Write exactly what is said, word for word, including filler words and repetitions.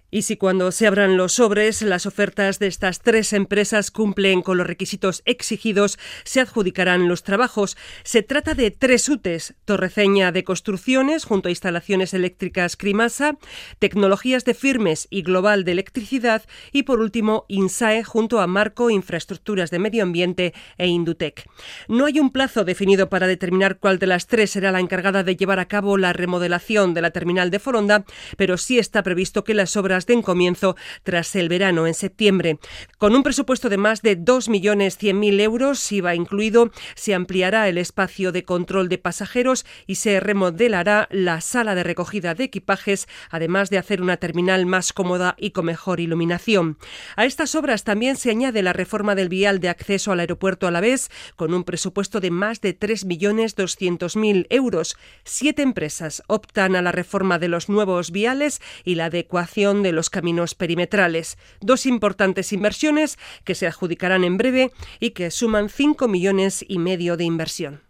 Y si cuando se abran los sobres las ofertas de estas tres empresas cumplen con los requisitos exigidos, se adjudicarán los trabajos. Se trata de tres U T E S, Torreceña de Construcciones, junto a Instalaciones Eléctricas Crimasa, Tecnologías de Firmes y Global de Electricidad y, por último, INSAE, junto a Marco Infraestructuras de Medio Ambiente e Indutec. No hay un plazo definido para determinar cuál de las tres será la encargada de llevar a cabo la remodelación de la terminal de Foronda, pero sí está previsto que las obras den comienzo tras el verano, en septiembre. Con un presupuesto de más de dos millones cien mil euros, I V A incluido, se ampliará el espacio de control de pasajeros y se remodelará la sala de recogida de equipajes, además de hacer una terminal más cómoda y con mejor iluminación. A estas obras también se añade la reforma del vial de acceso al aeropuerto Alavés, con un presupuesto de más de tres millones doscientos mil euros. Siete empresas optan a la reforma de los nuevos viales y la adecuación de los caminos perimetrales. Dos importantes inversiones que se adjudicarán en breve y que suman cinco millones y medio de inversión.